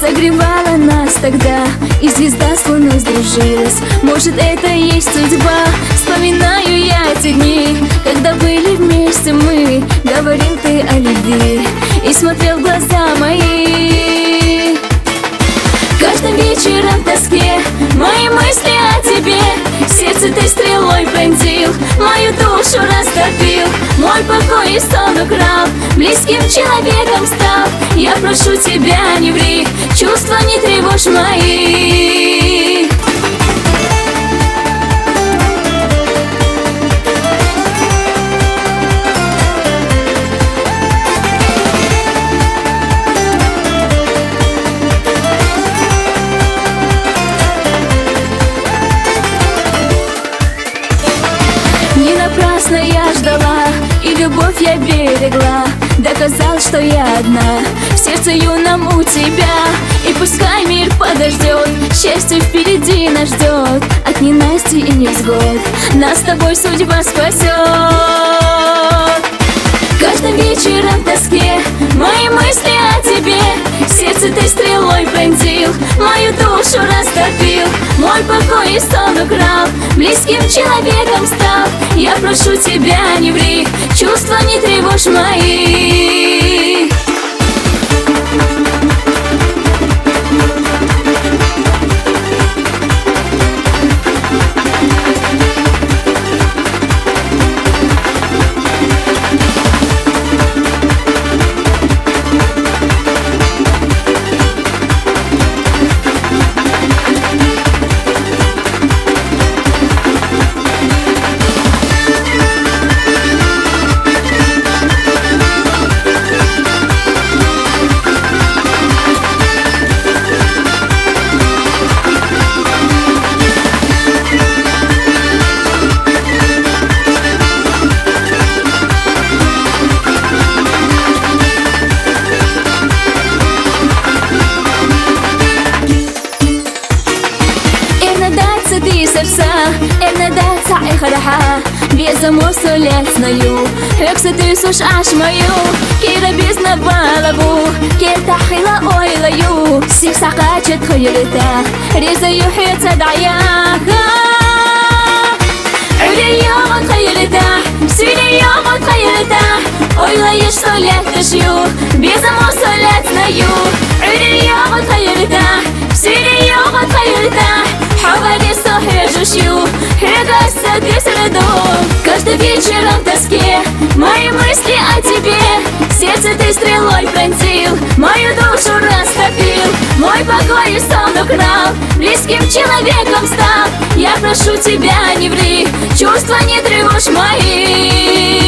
согревала нас тогда, и звезда с луной сдружилась. Может, это и есть судьба. Вспоминаю я эти дни, когда были вместе мы. Говорил ты о любви и смотрел в глаза мои. Каждым вечером в тоске мои мысли о тебе. Сердце ты стрелой пронзил, мою душу растопил, мой покой и сон украл, близким человеком стал. Я прошу тебя, не ври, чувства не тревожь мои. Не напрасно я ждала, и любовь я берегла. Доказал, что я одна в сердце юном у тебя. И пускай мир подождет, счастье впереди нас ждет. От ненасти и невзгод нас с тобой судьба спасет. Каждым вечером в тоске мои мысли о тебе. Сердце ты стрелой пронзил, мою душу растопил, мой покой и сон украл, близким человеком стал. Я прошу тебя, не ври, чувства не тревожь мои. Ernedat i kharaha Безамо солят знаю Хекса ты суш аш мою Кира безна балабу Кирта хила ойлаю Сих сақачет хойрта Реза юхица даяха Ули йомот хойрта Сили йомот хойрта Ойлаешь солят ташью Безамо солят знаю Ули йомот хойрта Сили йомот хойрта حوالي صحيح жущу Хегаса ты среду Каждый вечером в тоске мои мысли о тебе. Сердце ты стрелой пронзил, мою душу растопил, мой покой и сон украл, близким человеком стал. Я прошу тебя, не ври, чувства не тревожь мои.